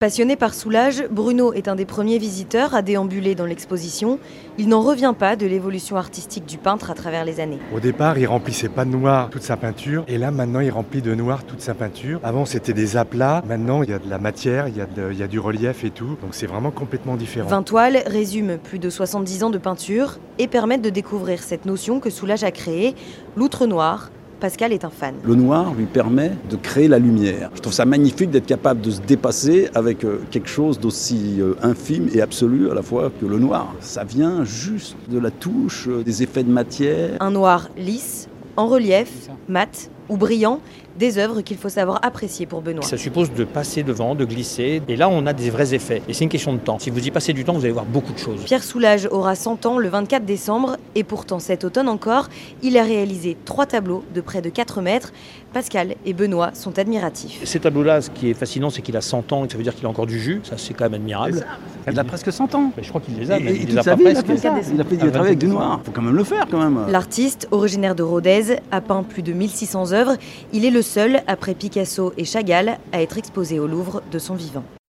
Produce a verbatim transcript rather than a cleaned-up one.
Passionné par Soulages, Bruno est un des premiers visiteurs à déambuler dans l'exposition. Il n'en revient pas de l'évolution artistique du peintre à travers les années. Au départ, il remplissait pas de noir toute sa peinture, et là maintenant il remplit de noir toute sa peinture. Avant c'était des aplats, maintenant il y a de la matière, il y a, de, il y a du relief et tout, donc c'est vraiment complètement différent. vingt toiles résument plus de soixante-dix ans de peinture et permettent de découvrir cette notion que Soulages a créée, l'outre noir. Pascal est un fan. Le noir lui permet de créer la lumière. Je trouve ça magnifique d'être capable de se dépasser avec quelque chose d'aussi infime et absolu à la fois que le noir. Ça vient juste de la touche, des effets de matière. Un noir lisse, en relief, mat ou brillant, des œuvres qu'il faut savoir apprécier pour Benoît. Ça suppose de passer devant, de glisser, et là on a des vrais effets. Et c'est une question de temps. Si vous y passez du temps, vous allez voir beaucoup de choses. Pierre Soulages aura cent ans le vingt-quatre décembre, et pourtant cet automne encore, il a réalisé trois tableaux de près de quatre mètres. Pascal et Benoît sont admiratifs. Ces tableaux-là, ce qui est fascinant, c'est qu'il a cent ans, ça veut dire qu'il a encore du jus, ça c'est quand même admirable. Il a presque cent ans. Mais je crois qu'il les a, mais et, il et les a sa pas vie, presque. il a fait ça. Il a fait du travail avec du noir. Il faut quand même le faire quand même. L'artiste, originaire de Rodez, a peint plus de mille six cents œuvres. Il est le seul, après Picasso et Chagall, à être exposé au Louvre de son vivant.